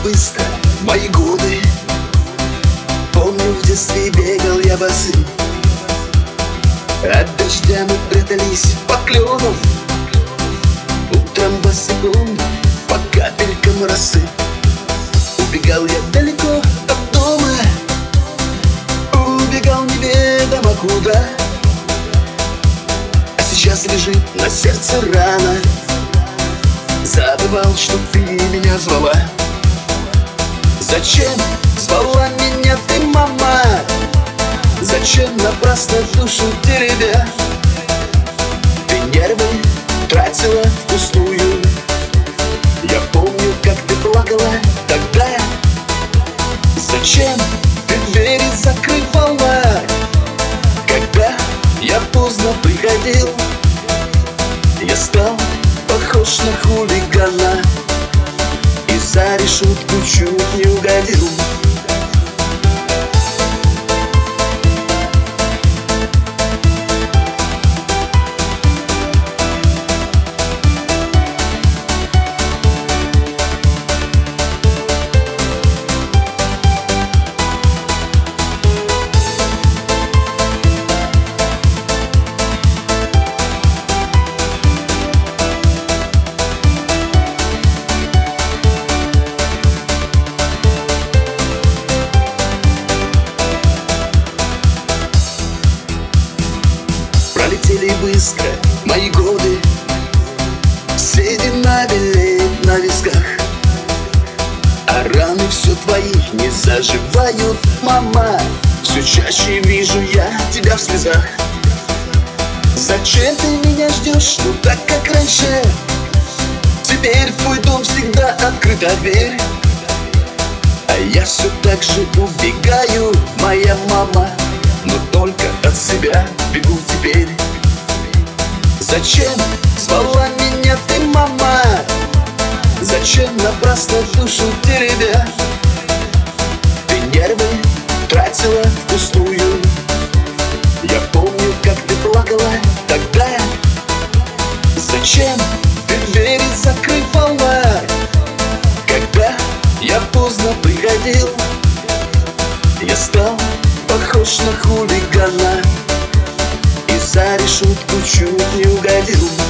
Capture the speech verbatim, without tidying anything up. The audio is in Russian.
быстро мои годы. Помню, в детстве бегал я босым, от дождя мы прятались под кленом. Утром босиком по капелькам росы убегал я далеко от дома, убегал неведомо куда. А сейчас лежит на сердце рана, забывал, что ты меня звала. Зачем звала меня ты, мама? Зачем напрасно душу теребя? Ты нервы тратила впустую. Я помню, как ты плакала тогда. Зачем ты двери закрывала, когда я поздно приходил? Я стал похож на хулигана и за решетку чуть не угодил. Пролетели быстро мои годы, седина белеет на висках, а раны все твои не заживают, мама. Все чаще вижу я тебя в слезах. Зачем ты меня ждешь, ну так как раньше? Теперь в твой дом всегда открыта дверь, а я все так же убегаю, моя мама, но только от себя бегу теперь. Зачем звала меня ты, мама? Зачем напрасно душу теребя? Ты нервы тратила впустую. Я помню, как ты плакала тогда. Зачем ты двери закрывала, когда я поздно приходил? Я стал похож на хулигана и за решетку чуть не угодил.